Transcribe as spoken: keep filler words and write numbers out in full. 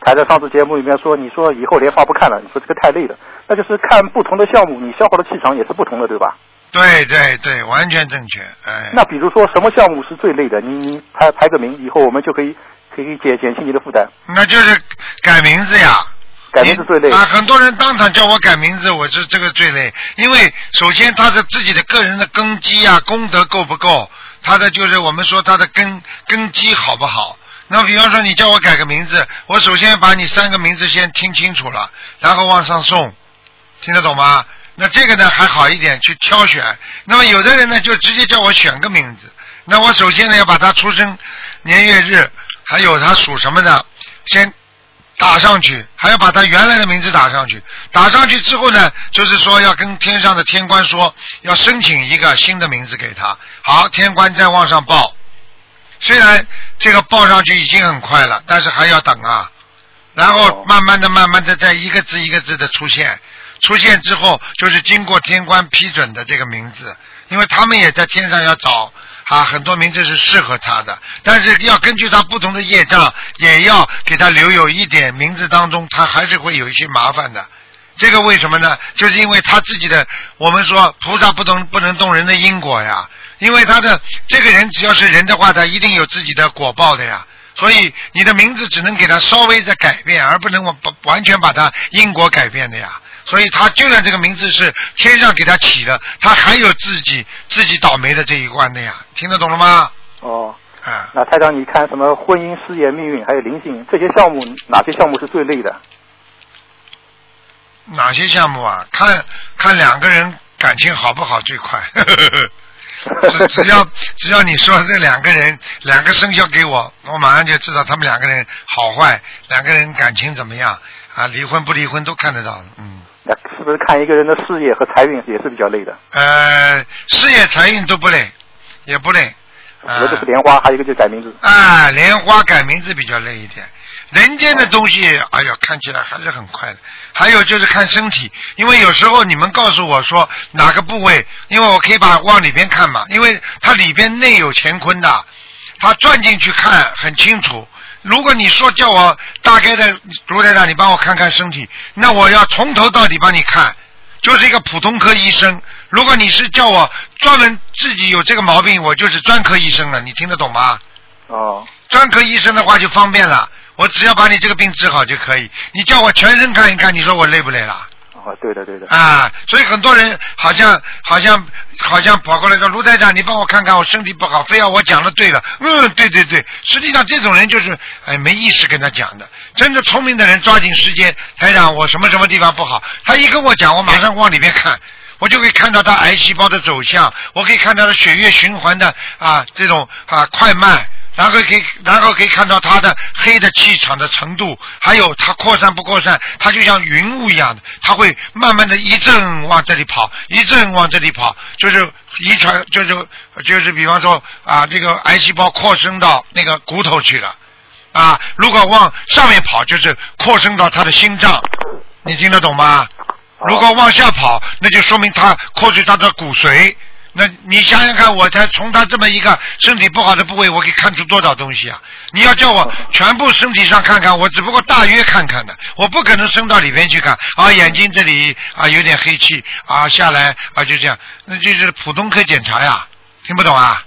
台在上次节目里面说，你说以后莲花不看了，你说这个太累了，那就是看不同的项目，你消耗的气场也是不同的，对吧？ 对对对，完全正确。哎， 那比如说什么项目是最累的？你你排排个名，以后我们就可以可以减减轻你的负担。 那就是改名字呀。 改名字最累啊！很多人当场叫我改名字，我是这个最累，因为首先他的自己的个人的根基啊，功德够不够，他的就是我们说他的根根基好不好。那比方说你叫我改个名字，我首先把你三个名字先听清楚了，然后往上送，听得懂吗？那这个呢还好一点，去挑选。那么有的人呢就直接叫我选个名字，那我首先呢要把他出生年月日，还有他属什么的，先打上去，还要把他原来的名字打上去。打上去之后呢，就是说要跟天上的天官说，要申请一个新的名字给他。好，天官再往上报。虽然这个报上去已经很快了，但是还要等啊。然后慢慢的、慢慢的，在一个字一个字的出现。出现之后，就是经过天官批准的这个名字，因为他们也在天上要找。啊，很多名字是适合他的，但是要根据他不同的业障，也要给他留有一点名字当中，他还是会有一些麻烦的。这个为什么呢？就是因为他自己的，我们说菩萨不能不能动人的因果呀，因为他的这个人只要是人的话，他一定有自己的果报的呀。所以你的名字只能给他稍微的改变，而不能完全把他因果改变的呀。所以他就算这个名字是天上给他起的，他还有自己自己倒霉的这一关的呀，听得懂了吗？ 哦， 啊， 那台长，你看什么婚姻、事业、命运还有灵性这些项目，哪些项目是最累的？ 哪些项目啊？看看两个人感情好不好最快。只只要只要你说这两个人两个生肖给我，我马上就知道他们两个人好坏，两个人感情怎么样啊？离婚不离婚都看得到。嗯。 那是不是看一个人的事业和财运也是比较累的？ 呃，事业财运都不累，也不累。 一个就是莲花，还有一个就是改名字。 啊，莲花改名字比较累一点。人间的东西，哎呀，看起来还是很快的。还有就是看身体，因为有时候你们告诉我说哪个部位，因为我可以把往里边看嘛，因为它里边内有乾坤的，它钻进去看很清楚。如果你说叫我大概的卢台长，你帮我看看身体，那我要从头到底帮你看，就是一个普通科医生。如果你是叫我专门自己有这个毛病，我就是专科医生了，你听得懂吗？ 哦。 专科医生的话就方便了，我只要把你这个病治好就可以。你叫我全身看一看，你说我累不累了？ 哦，对的对的。 啊，所以很多人好像好像好像跑过来说，卢台长，你帮我看看我身体不好，非要我讲的对了。嗯，对对对，实际上这种人就是哎没意识跟他讲的。真的聪明的人抓紧时间，台长我什么什么地方不好，他一跟我讲，我马上往里面看，我就可以看到他癌细胞的走向，我可以看到他血液循环的啊这种啊快慢。然后可以，然后可以看到它的黑的气场的程度，还有它扩散不扩散，它就像云雾一样的，它会慢慢的一阵往这里跑，一阵往这里跑，就是遗传，就是就是比方说啊，这个癌细胞扩生到那个骨头去了，啊，如果往上面跑，就是扩生到它的心脏，你听得懂吗？如果往下跑，那就说明它扩至它的骨髓。那你想想看，我才从他这么一个身体不好的部位，我可以看出多少东西啊！你要叫我全部身体上看看，我只不过大约看看的，我不可能伸到里边去看啊，眼睛这里啊有点黑气啊下来啊就这样，那就是普通科检查呀，听不懂啊？